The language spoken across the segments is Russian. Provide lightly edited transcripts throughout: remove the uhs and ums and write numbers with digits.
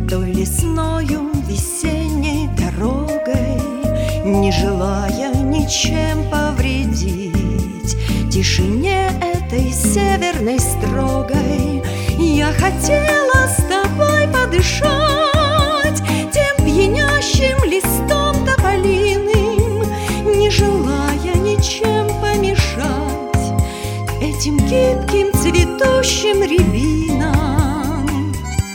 той лесною весенней дорогой, не желая ничем повредить тишине этой северной строгой, я хотела с тобой подышать тем пьянящим листом тополиным, не желая ничем помешать этим гибким цветущим рябинам.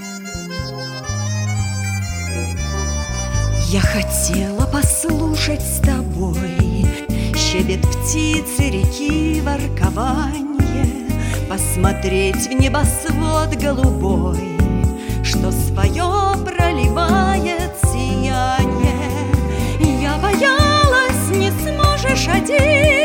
Я хотела послушать с тобой щебет птицы, реки, воркованье, посмотреть в небосвод голубой, что свое проливает сияние. Я боялась, не сможешь один